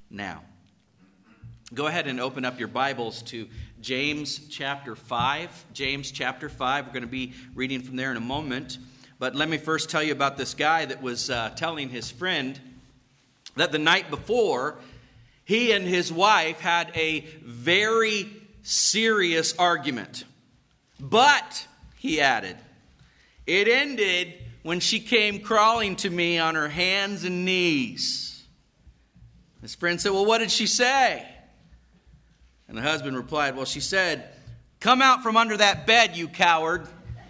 now. Go ahead and open up your Bibles to James chapter 5. James chapter 5. We're going to be reading from there in a moment. But let me first tell you about this guy that was telling his friend that the night before, he and his wife had a very serious argument. But, he added, it ended when she came crawling to me on her hands and knees. His friend said, well, what did she say? And the husband replied, well, she said, come out from under that bed, you coward.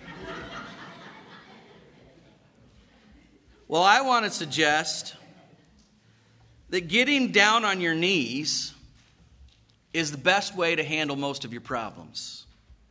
Well, I want to suggest that getting down on your knees is the best way to handle most of your problems.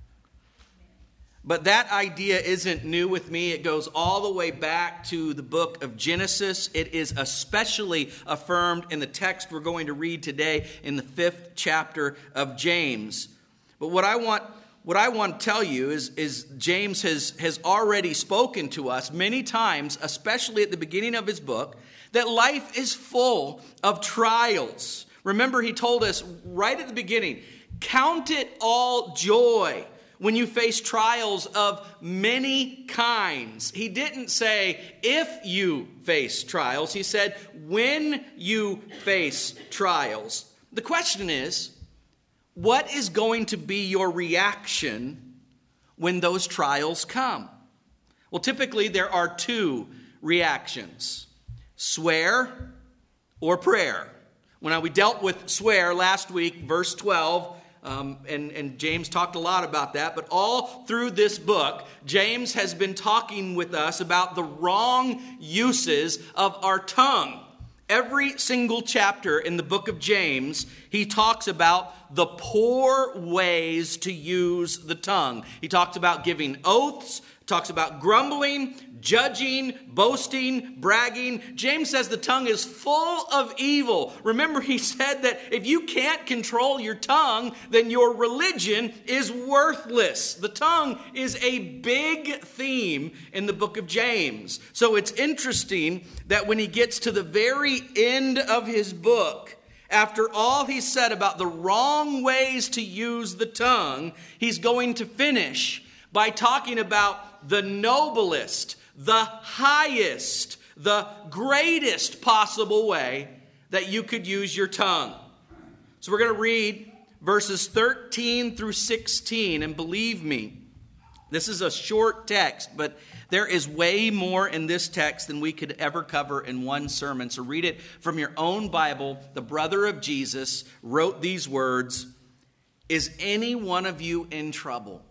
But that idea isn't new with me. It goes all the way back to the book of Genesis. It is especially affirmed in the text we're going to read today in the 5th chapter of James. But what I want to tell you is James has already spoken to us many times, especially at the beginning of his book, that life is full of trials. Remember, he told us right at the beginning, count it all joy when you face trials of many kinds. He didn't say if you face trials. He said when you face trials. The question is, what is going to be your reaction when those trials come? Well, typically there are two reactions: swear or prayer. When we dealt with swear last week, verse 12, and James talked a lot about that, but all through this book, James has been talking with us about the wrong uses of our tongue. Every single chapter in the book of James, he talks about the poor ways to use the tongue. He talks about giving oaths, talks about grumbling, judging, boasting, bragging. James says the tongue is full of evil. Remember, he said that if you can't control your tongue, then your religion is worthless. The tongue is a big theme in the book of James. So it's interesting that when he gets to the very end of his book, after all he said about the wrong ways to use the tongue, he's going to finish by talking about the noblest, the highest, the greatest possible way that you could use your tongue. So we're going to read verses 13 through 16. And believe me, this is a short text, but there is way more in this text than we could ever cover in one sermon. So read it from your own Bible. The brother of Jesus wrote these words: is any one of you in trouble?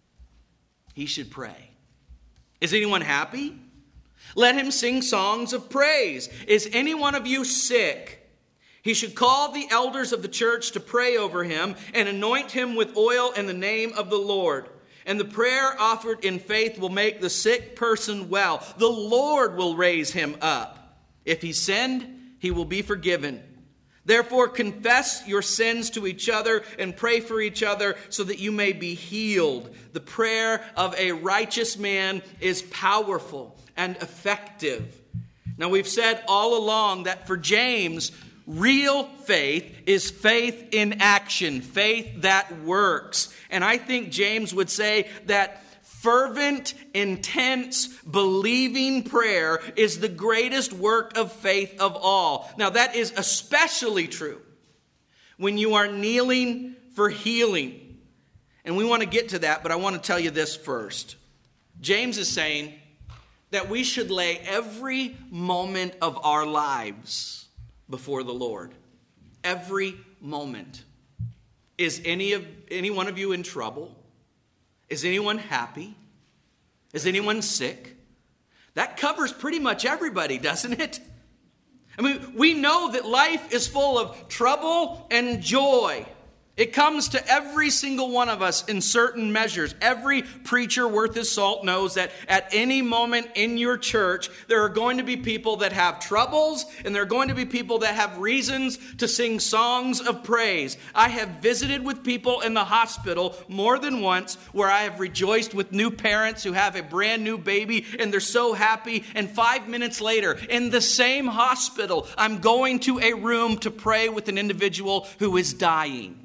He should pray. Is anyone happy? Let him sing songs of praise. Is any one of you sick? He should call the elders of the church to pray over him and anoint him with oil in the name of the Lord. And the prayer offered in faith will make the sick person well. The Lord will raise him up. If he sinned, he will be forgiven. Therefore, confess your sins to each other and pray for each other so that you may be healed. The prayer of a righteous man is powerful and effective. Now, we've said all along that for James, real faith is faith in action, faith that works. And I think James would say that fervent, intense, believing prayer is the greatest work of faith of all. Now, that is especially true when you are kneeling for healing. And we want to get to that, but I want to tell you this first. James is saying that we should lay every moment of our lives before the Lord. Every moment. Is any one of you in trouble? Is anyone happy? Is anyone sick? That covers pretty much everybody, doesn't it? I mean, we know that life is full of trouble and joy. It comes to every single one of us in certain measures. Every preacher worth his salt knows that at any moment in your church, there are going to be people that have troubles, and there are going to be people that have reasons to sing songs of praise. I have visited with people in the hospital more than once where I have rejoiced with new parents who have a brand new baby, and they're so happy. And 5 minutes later, in the same hospital, I'm going to a room to pray with an individual who is dying.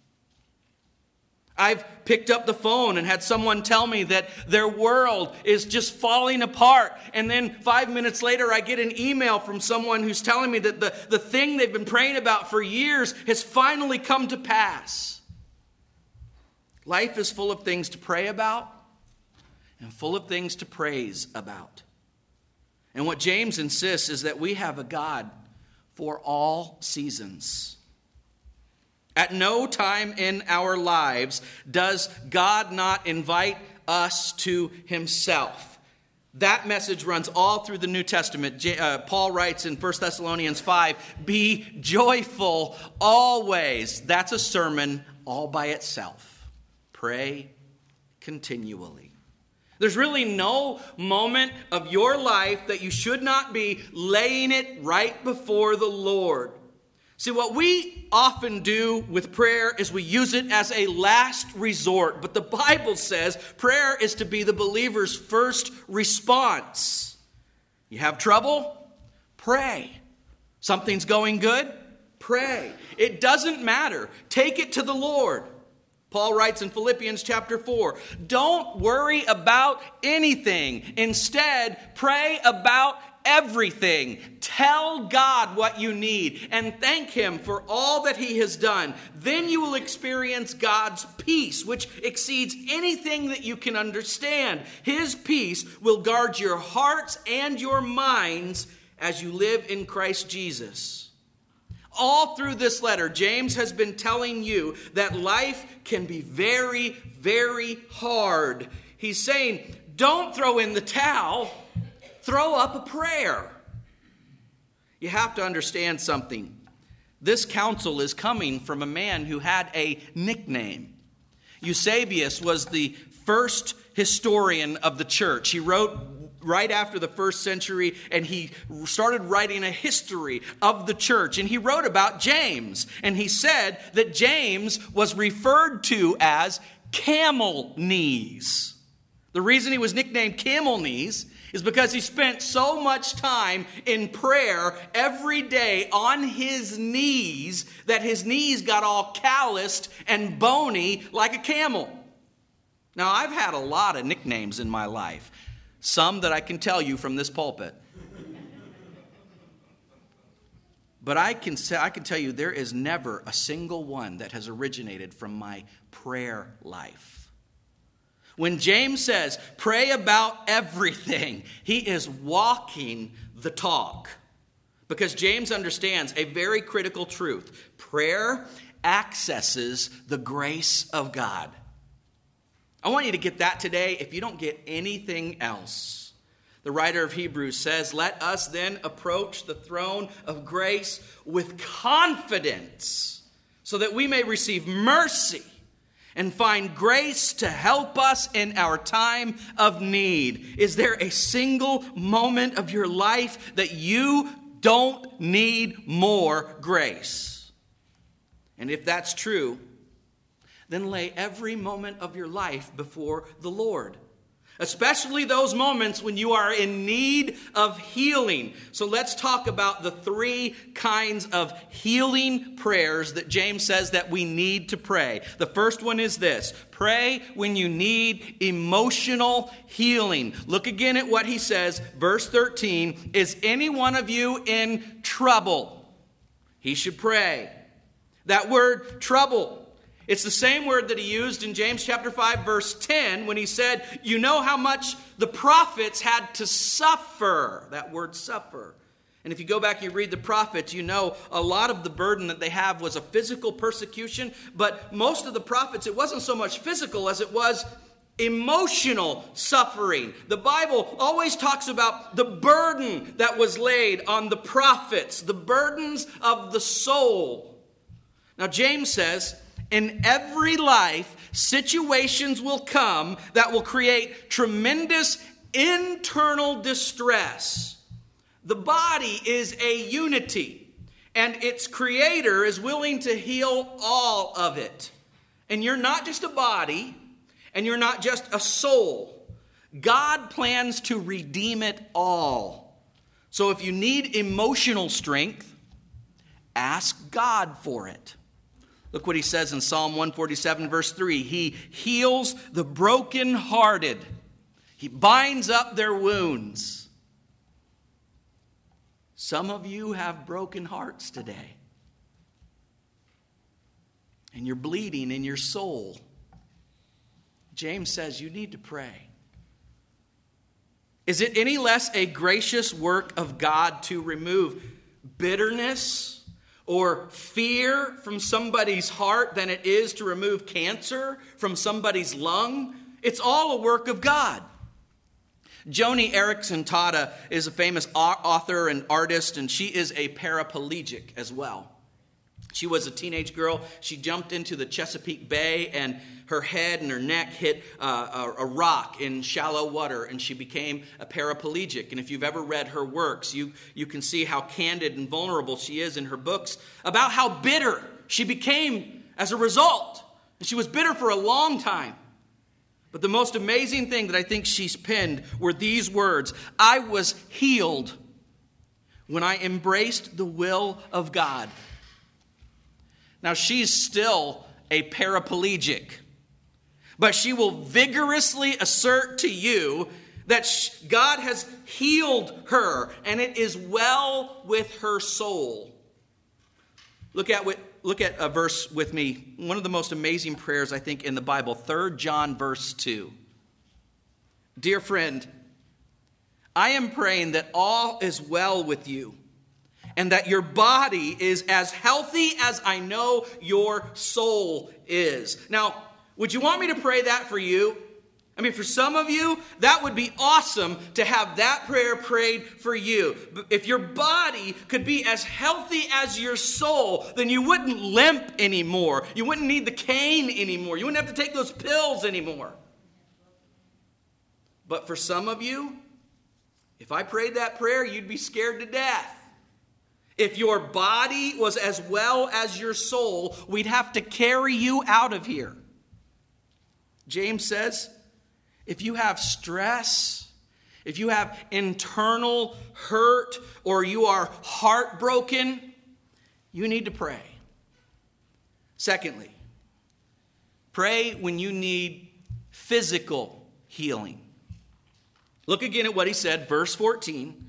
I've picked up the phone and had someone tell me that their world is just falling apart. And then 5 minutes later, I get an email from someone who's telling me that the thing they've been praying about for years has finally come to pass. Life is full of things to pray about and full of things to praise about. And what James insists is that we have a God for all seasons. At no time in our lives does God not invite us to himself. That message runs all through the New Testament. Paul writes in 1 Thessalonians 5, be joyful always. That's a sermon all by itself. Pray continually. There's really no moment of your life that you should not be laying it right before the Lord. See, what we often do with prayer is we use it as a last resort. But the Bible says prayer is to be the believer's first response. You have trouble? Pray. Something's going good? Pray. It doesn't matter. Take it to the Lord. Paul writes in Philippians chapter 4, don't worry about anything. Instead, pray about everything. Tell God what you need and thank him for all that he has done. Then you will experience God's peace, which exceeds anything that you can understand. His peace will guard your hearts and your minds as you live in Christ Jesus. All through this letter, James has been telling you that life can be very, very hard. He's saying, don't throw in the towel. Throw up a prayer. You have to understand something. This counsel is coming from a man who had a nickname. Eusebius was the first historian of the church. He wrote right after the first century, and he started writing a history of the church. And he wrote about James. And he said that James was referred to as camel knees. The reason he was nicknamed camel knees is because he spent so much time in prayer every day on his knees that his knees got all calloused and bony like a camel. Now, I've had a lot of nicknames in my life, some that I can tell you from this pulpit. But I can tell you there is never a single one that has originated from my prayer life. When James says, pray about everything, he is walking the talk. Because James understands a very critical truth. Prayer accesses the grace of God. I want you to get that today if you don't get anything else. The writer of Hebrews says, let us then approach the throne of grace with confidence so that we may receive mercy and find grace to help us in our time of need. Is there a single moment of your life that you don't need more grace? And if that's true, then lay every moment of your life before the Lord. Especially those moments when you are in need of healing. So let's talk about the three kinds of healing prayers that James says that we need to pray. The first one is this: pray when you need emotional healing. Look again at what he says, verse 13. Is any one of you in trouble? He should pray. That word trouble, it's the same word that he used in James chapter 5, verse 10, when he said, you know how much the prophets had to suffer. That word suffer. And if you go back and you read the prophets, you know a lot of the burden that they have was a physical persecution. But most of the prophets, it wasn't so much physical as it was emotional suffering. The Bible always talks about the burden that was laid on the prophets, the burdens of the soul. Now James says, in every life, situations will come that will create tremendous internal distress. The body is a unity, and its creator is willing to heal all of it. And you're not just a body, and you're not just a soul. God plans to redeem it all. So if you need emotional strength, ask God for it. Look what he says in Psalm 147, verse 3. He heals the brokenhearted. He binds up their wounds. Some of you have broken hearts today. And you're bleeding in your soul. James says you need to pray. Is it any less a gracious work of God to remove bitterness or fear from somebody's heart than it is to remove cancer from somebody's lung? It's all a work of God. Joni Eareckson Tada is a famous author and artist, and she is a paraplegic as well. She was a teenage girl. She jumped into the Chesapeake Bay, and her head and her neck hit a rock in shallow water, and she became a paraplegic. And if you've ever read her works, you can see how candid and vulnerable she is in her books about how bitter she became as a result. And she was bitter for a long time. But the most amazing thing that I think she's penned were these words: I was healed when I embraced the will of God. Now, she's still a paraplegic, but she will vigorously assert to you that God has healed her, and it is well with her soul. Look at a verse with me, one of the most amazing prayers, I think, in the Bible, 3 John verse 2. Dear friend, I am praying that all is well with you, and that your body is as healthy as I know your soul is. Now, would you want me to pray that for you? I mean, for some of you, that would be awesome to have that prayer prayed for you. But if your body could be as healthy as your soul, then you wouldn't limp anymore. You wouldn't need the cane anymore. You wouldn't have to take those pills anymore. But for some of you, if I prayed that prayer, you'd be scared to death. If your body was as well as your soul, we'd have to carry you out of here. James says, if you have stress, if you have internal hurt, or you are heartbroken, you need to pray. Secondly, pray when you need physical healing. Look again at what he said, verse 14.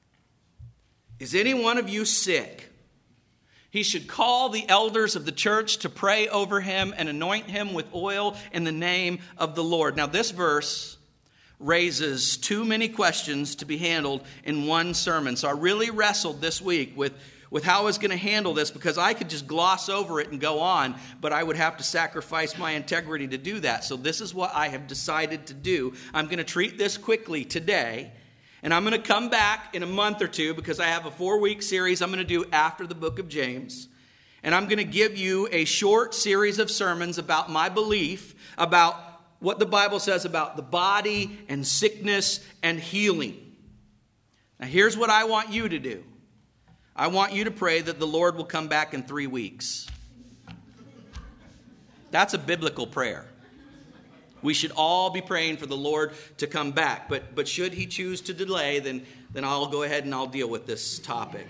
Is any one of you sick? He should call the elders of the church to pray over him and anoint him with oil in the name of the Lord. Now, this verse raises too many questions to be handled in one sermon. So I really wrestled this week with how I was going to handle this, because I could just gloss over it and go on, but I would have to sacrifice my integrity to do that. So this is what I have decided to do. I'm going to treat this quickly today. And I'm going to come back in a month or two, because I have a 4-week series I'm going to do after the book of James. And I'm going to give you a short series of sermons about my belief about what the Bible says about the body and sickness and healing. Now, here's what I want you to do. I want you to pray that the Lord will come back in 3 weeks. That's a biblical prayer. We should all be praying for the Lord to come back. But should he choose to delay, then I'll go ahead and I'll deal with this topic.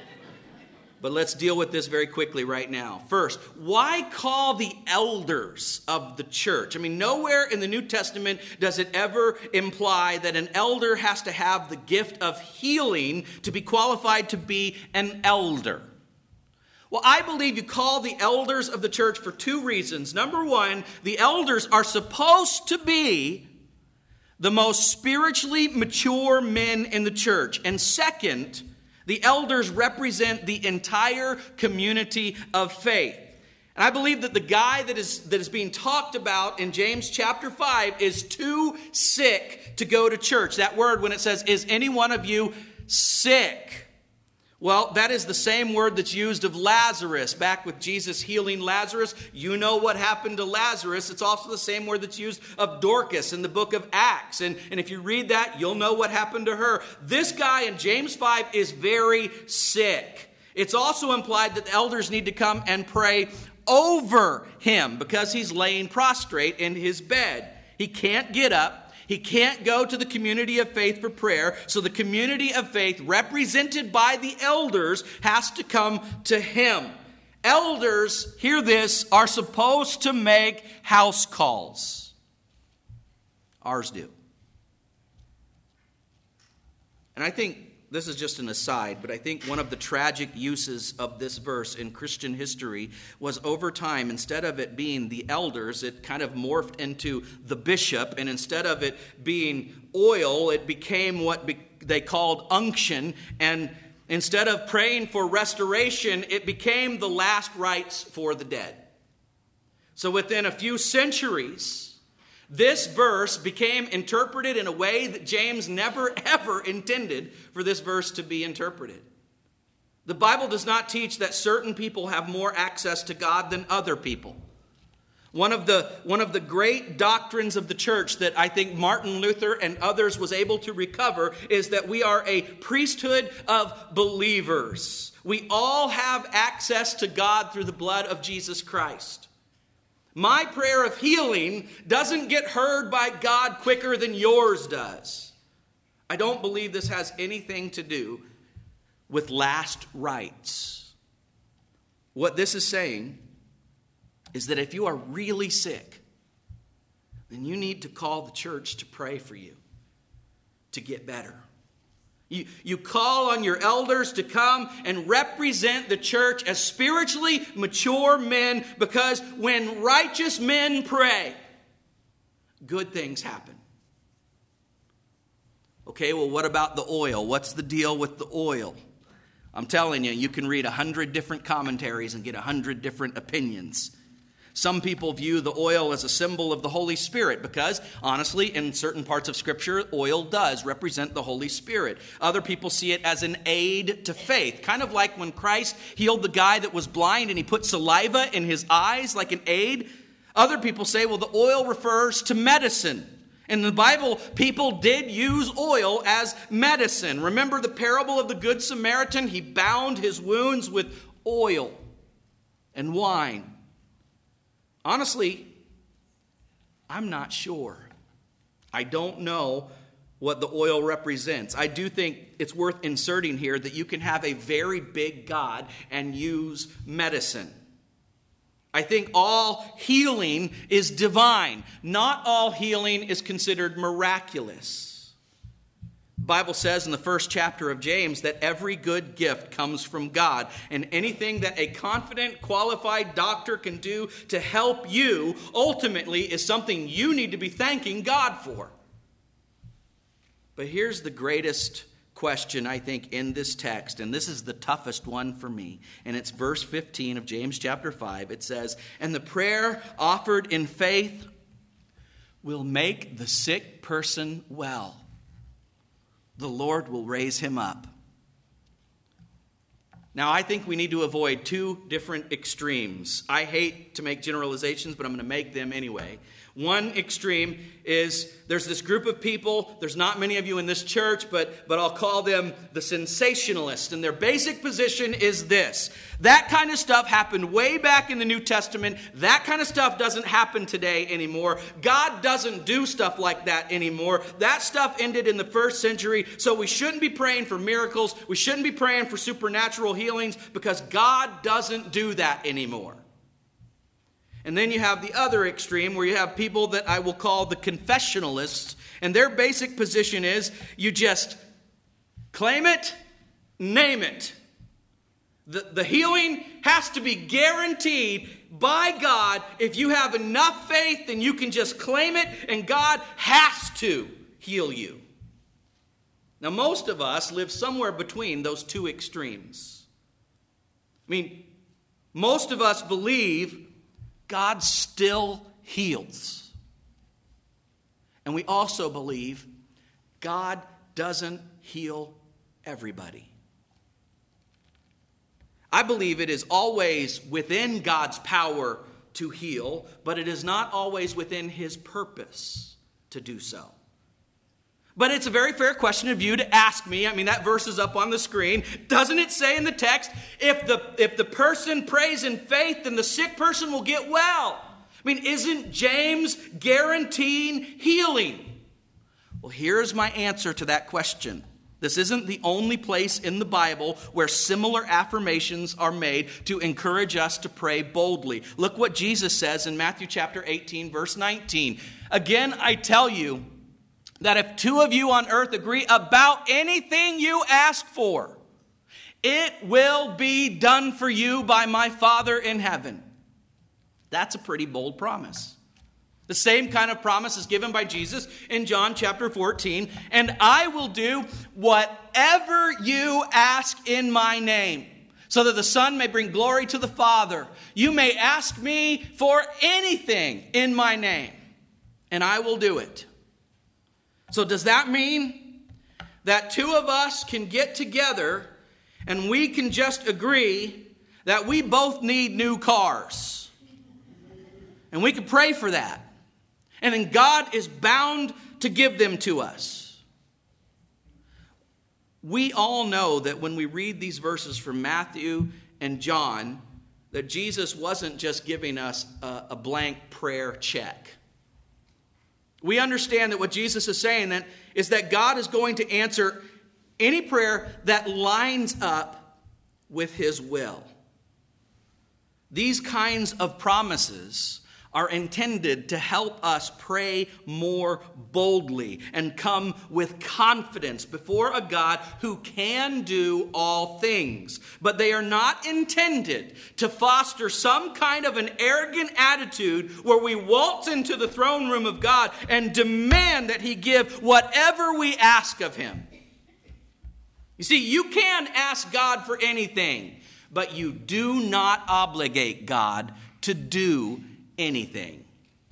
But let's deal with this very quickly right now. First, why call the elders of the church? I mean, nowhere in the New Testament does it ever imply that an elder has to have the gift of healing to be qualified to be an elder. Well, I believe you call the elders of the church for 2 reasons. Number one, the elders are supposed to be the most spiritually mature men in the church. And second, the elders represent the entire community of faith. And I believe that the guy that is being talked about in James chapter 5 is too sick to go to church. That word, when it says, is any one of you sick? Well, that is the same word that's used of Lazarus. Back with Jesus healing Lazarus, you know what happened to Lazarus. It's also the same word that's used of Dorcas in the book of Acts. And if you read that, you'll know what happened to her. This guy in James 5 is very sick. It's also implied that the elders need to come and pray over him because he's laying prostrate in his bed. He can't get up. He can't go to the community of faith for prayer, so the community of faith, represented by the elders, has to come to him. Elders, hear this, are supposed to make house calls. Ours do. And I think, this is just an aside, but I think one of the tragic uses of this verse in Christian history was over time, instead of it being the elders, it kind of morphed into the bishop, and instead of it being oil, it became what they called unction, and instead of praying for restoration, it became the last rites for the dead. So within a few centuries, this verse became interpreted in a way that James never, ever intended for this verse to be interpreted. The Bible does not teach that certain people have more access to God than other people. One of the great doctrines of the church that I think Martin Luther and others was able to recover is that we are a priesthood of believers. We all have access to God through the blood of Jesus Christ. My prayer of healing doesn't get heard by God quicker than yours does. I don't believe this has anything to do with last rites. What this is saying is that if you are really sick, then you need to call the church to pray for you to get better. You call on your elders to come and represent the church as spiritually mature men, because when righteous men pray, good things happen. Okay, well, what about the oil? What's the deal with the oil? I'm telling you, you can read 100 different commentaries and get 100 different opinions. Some people view the oil as a symbol of the Holy Spirit because, honestly, in certain parts of Scripture, oil does represent the Holy Spirit. Other people see it as an aid to faith, kind of like when Christ healed the guy that was blind and he put saliva in his eyes like an aid. Other people say, well, the oil refers to medicine. In the Bible, people did use oil as medicine. Remember the parable of the Good Samaritan? He bound his wounds with oil and wine. Honestly, I'm not sure. I don't know what the oil represents. I do think it's worth inserting here that you can have a very big God and use medicine. I think all healing is divine. Not all healing is considered miraculous. The Bible says in the first chapter of James that every good gift comes from God, and anything that a confident, qualified doctor can do to help you ultimately is something you need to be thanking God for. But here's the greatest question, I think, in this text, and this is the toughest one for me, and it's verse 15 of James chapter 5. It says, "And the prayer offered in faith will make the sick person well. The Lord will raise him up." Now, I think we need to avoid two different extremes. I hate to make generalizations, but I'm going to make them anyway. One extreme is there's this group of people, there's not many of you in this church, but I'll call them the sensationalists. And their basic position is this: that kind of stuff happened way back in the New Testament. That kind of stuff doesn't happen today anymore. God doesn't do stuff like that anymore. That stuff ended in the first century, so we shouldn't be praying for miracles. We shouldn't be praying for supernatural healings because God doesn't do that anymore. And then you have the other extreme where you have people that I will call the confessionalists. And their basic position is you just claim it, name it. The healing has to be guaranteed by God. If you have enough faith, then you can just claim it and God has to heal you. Now, most of us live somewhere between those two extremes. I mean, most of us believe God still heals. And we also believe God doesn't heal everybody. I believe it is always within God's power to heal, but it is not always within his purpose to do so. But it's a very fair question of you to ask me. I mean, that verse is up on the screen. Doesn't it say in the text, if the person prays in faith, then the sick person will get well? I mean, isn't James guaranteeing healing? Well, here's my answer to that question. This isn't the only place in the Bible where similar affirmations are made to encourage us to pray boldly. Look what Jesus says in Matthew chapter 18, verse 19. Again, I tell you that if two of you on earth agree about anything you ask for, it will be done for you by my Father in heaven. That's a pretty bold promise. The same kind of promise is given by Jesus in John chapter 14. And I will do whatever you ask in my name, so that the Son may bring glory to the Father. You may ask me for anything in my name, and I will do it. So does that mean that two of us can get together and we can just agree that we both need new cars? And we can pray for that. And then God is bound to give them to us. We all know that when we read these verses from Matthew and John, that Jesus wasn't just giving us a blank prayer check. We understand that what Jesus is saying is that God is going to answer any prayer that lines up with his will. These kinds of promises are intended to help us pray more boldly and come with confidence before a God who can do all things. But they are not intended to foster some kind of an arrogant attitude where we waltz into the throne room of God and demand that he give whatever we ask of him. You see, you can ask God for anything, but you do not obligate God to do anything.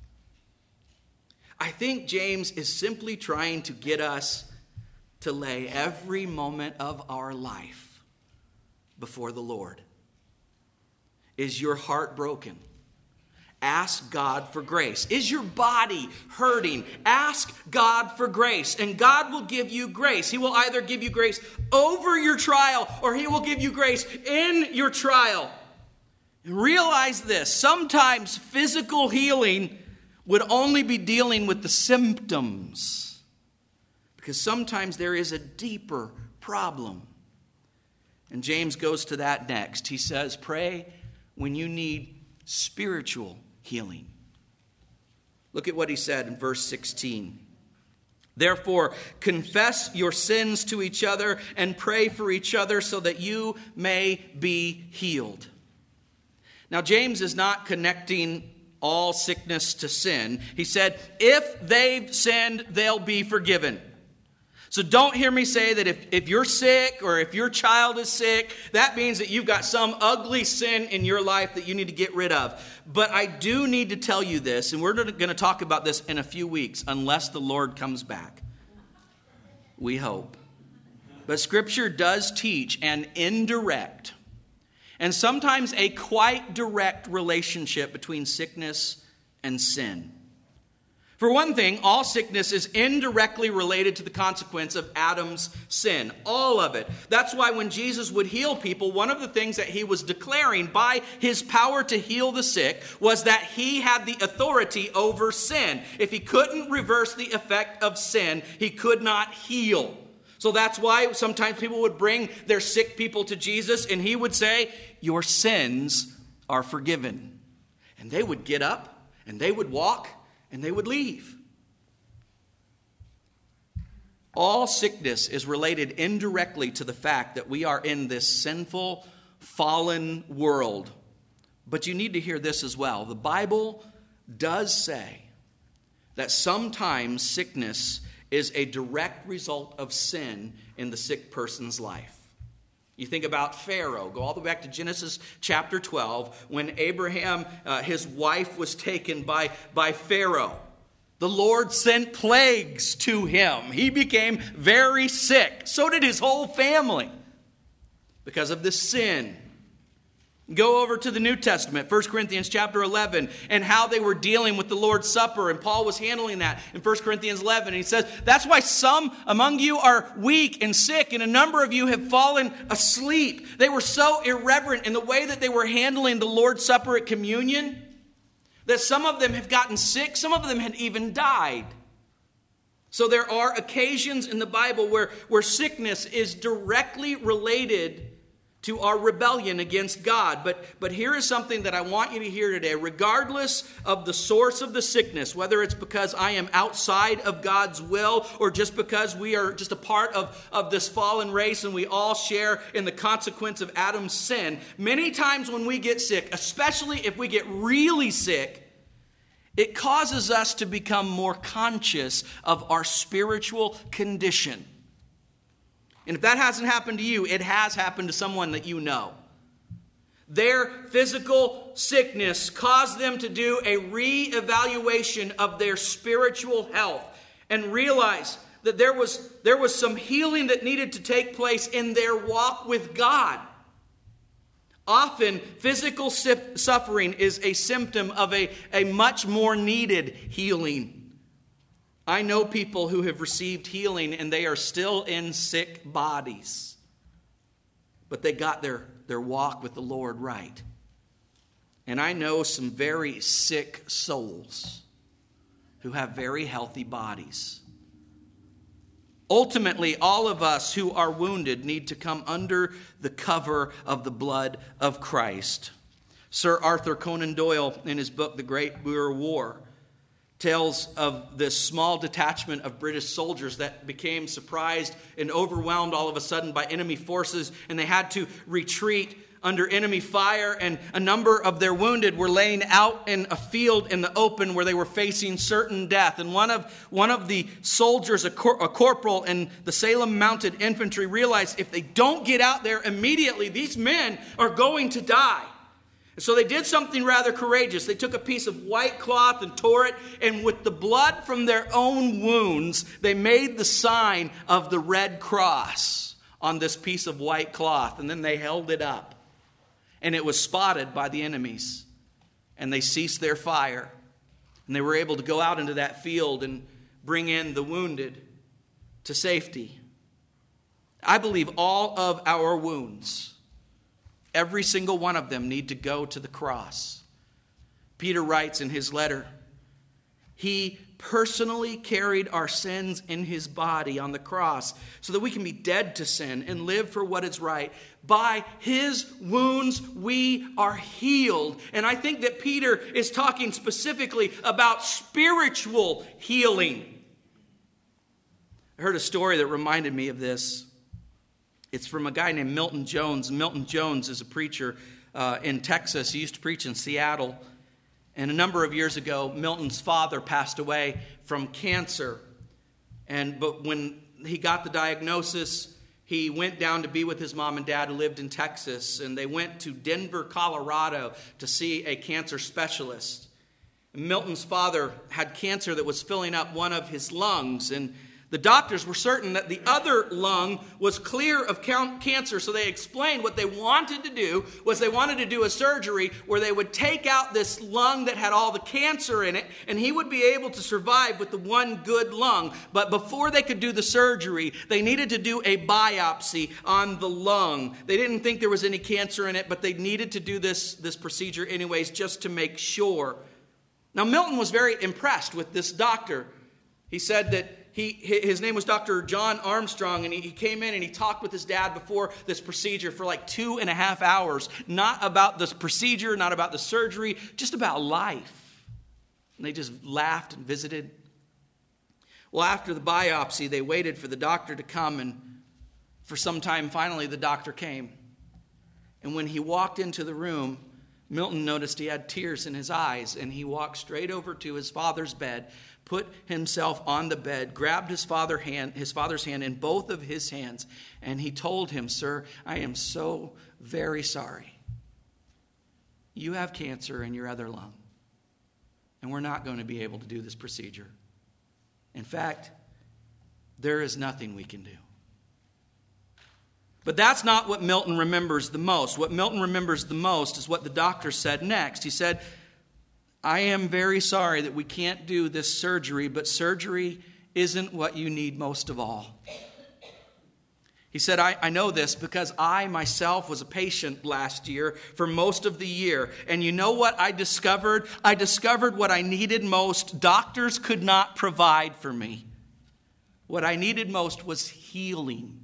I think James is simply trying to get us to lay every moment of our life before the Lord. Is your heart broken? Ask God for grace. Is your body hurting? Ask God for grace, and God will give you grace. He will either give you grace over your trial, or he will give you grace in your trial. Realize this, sometimes physical healing would only be dealing with the symptoms, because sometimes there is a deeper problem. And James goes to that next. He says, pray when you need spiritual healing. Look at what he said in verse 16. Therefore, confess your sins to each other and pray for each other so that you may be healed. Now, James is not connecting all sickness to sin. He said, if they've sinned, they'll be forgiven. So don't hear me say that if you're sick or if your child is sick, that means that you've got some ugly sin in your life that you need to get rid of. But I do need to tell you this, and we're going to talk about this in a few weeks, unless the Lord comes back. We hope. But Scripture does teach an indirect and sometimes a quite direct relationship between sickness and sin. For one thing, all sickness is indirectly related to the consequence of Adam's sin. All of it. That's why when Jesus would heal people, one of the things that he was declaring by his power to heal the sick was that he had the authority over sin. If he couldn't reverse the effect of sin, he could not heal. So that's why sometimes people would bring their sick people to Jesus and he would say, your sins are forgiven. And they would get up and they would walk and they would leave. All sickness is related indirectly to the fact that we are in this sinful, fallen world. But you need to hear this as well. The Bible does say that sometimes sickness is a direct result of sin in the sick person's life. You think about Pharaoh. Go all the way back to Genesis chapter 12, when Abraham, his wife, was taken by Pharaoh. The Lord sent plagues to him. He became very sick. So did his whole family because of the sin Go over to the New Testament, 1 Corinthians chapter 11, and how they were dealing with the Lord's Supper. And Paul was handling that in 1 Corinthians 11. And he says, that's why some among you are weak and sick, and a number of you have fallen asleep. They were so irreverent in the way that they were handling the Lord's Supper at communion that some of them have gotten sick. Some of them had even died. So there are occasions in the Bible where sickness is directly related to our rebellion against God. But here is something that I want you to hear today. Regardless of the source of the sickness, whether it's because I am outside of God's will or just because we are just a part of this fallen race and we all share in the consequence of Adam's sin, many times when we get sick, especially if we get really sick, it causes us to become more conscious of our spiritual condition. And if that hasn't happened to you, it has happened to someone that you know. Their physical sickness caused them to do a reevaluation of their spiritual health and realize that there was some healing that needed to take place in their walk with God. Often, physical suffering is a symptom of a much more needed healing. I know people who have received healing and they are still in sick bodies. But they got their walk with the Lord right. And I know some very sick souls who have very healthy bodies. Ultimately, all of us who are wounded need to come under the cover of the blood of Christ. Sir Arthur Conan Doyle, in his book, The Great Boer War, tells of this small detachment of British soldiers that became surprised and overwhelmed all of a sudden by enemy forces, and they had to retreat under enemy fire, and a number of their wounded were laying out in a field in the open where they were facing certain death. And one of the soldiers, a corporal in the Salem Mounted Infantry, realized if they don't get out there immediately, these men are going to die. So they did something rather courageous. They took a piece of white cloth and tore it, and with the blood from their own wounds, they made the sign of the Red Cross on this piece of white cloth, and then they held it up. And it was spotted by the enemies, and they ceased their fire, and they were able to go out into that field and bring in the wounded to safety. I believe all of our wounds, every single one of them, need to go to the cross. Peter writes in his letter, he personally carried our sins in his body on the cross so that we can be dead to sin and live for what is right. By his wounds we are healed. And I think that Peter is talking specifically about spiritual healing. I heard a story that reminded me of this. It's from a guy named Milton Jones. Milton Jones is a preacher in Texas. He used to preach in Seattle. And a number of years ago, Milton's father passed away from cancer. But when he got the diagnosis, he went down to be with his mom and dad who lived in Texas. And they went to Denver, Colorado to see a cancer specialist. And Milton's father had cancer that was filling up one of his lungs. And the doctors were certain that the other lung was clear of cancer, so they explained what they wanted to do was they wanted to do a surgery where they would take out this lung that had all the cancer in it, and he would be able to survive with the one good lung. But before they could do the surgery, they needed to do a biopsy on the lung. They didn't think there was any cancer in it, but they needed to do this procedure anyways just to make sure. Now, Milton was very impressed with this doctor. He said that his name was Dr. John Armstrong, and he came in and he talked with his dad before this procedure for like 2.5 hours. Not about this procedure, not about the surgery, just about life. And they just laughed and visited. Well, after the biopsy, they waited for the doctor to come, and for some time, finally, the doctor came. And when he walked into the room, Milton noticed he had tears in his eyes, and he walked straight over to his father's bed, put himself on the bed, grabbed his father's hand in both of his hands, and he told him, "Sir, I am so very sorry. You have cancer in your other lung, and we're not going to be able to do this procedure. In fact, there is nothing we can do." But that's not what Milton remembers the most. What Milton remembers the most is what the doctor said next. He said, I am very sorry that we can't do this surgery, but surgery isn't what you need most of all. He said, I know this because I myself was a patient last year for most of the year. And you know what I discovered? I discovered what I needed most. Doctors could not provide for me. What I needed most was healing.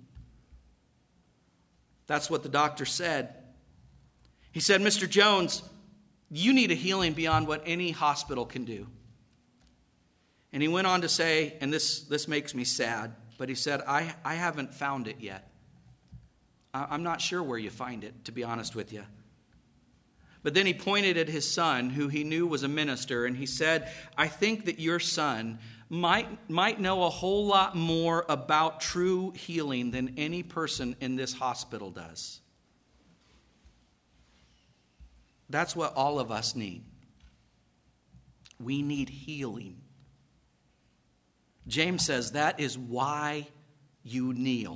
That's what the doctor said. He said, Mr. Jones, you need a healing beyond what any hospital can do. And he went on to say, and this makes me sad, but he said, I haven't found it yet. I'm not sure where you find it, to be honest with you. But then he pointed at his son, who he knew was a minister, and he said, I think that your son might know a whole lot more about true healing than any person in this hospital does. That's what all of us need. We need healing. James says that is why you kneel,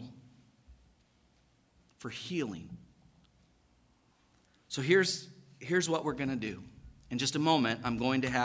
for healing. So here's what we're going to do. In just a moment, I'm going to have